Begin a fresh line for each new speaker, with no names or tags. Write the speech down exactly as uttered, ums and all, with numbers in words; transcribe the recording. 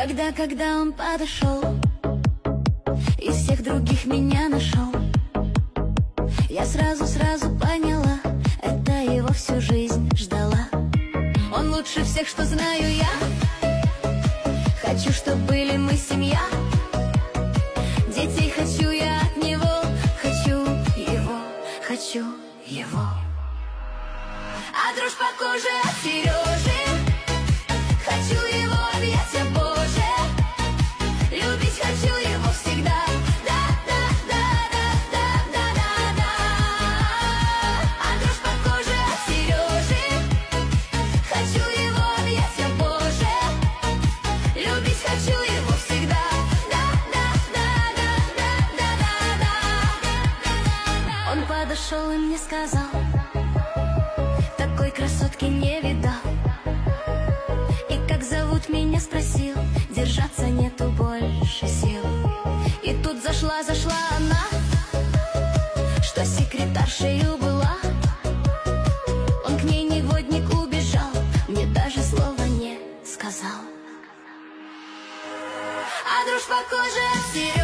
Когда, когда он подошел, из всех других меня нашел, я сразу, сразу поняла, это его всю жизнь ждала. Он лучше всех, что знаю я. Хочу, чтоб были мы семья. Детей хочу я от него. Хочу его, хочу его. А дружба кожи от Сережи. Хочу его объятия, Боже. Любить хочу его всегда. Да, да, да, да, да, да, да, да. А дружба кожи от Сережи. Хочу его объятия, Боже. Любить хочу его всегда. Да, да, да, да, да, да, да, да. Он подошел и мне сказал: такой красотки не видал. И как зовут меня спросил, держаться нету больше сил. И тут зашла, зашла она, что секретаршею была. Он к ней негодник убежал, мне даже слова не сказал. А дружба кожи от Сережи.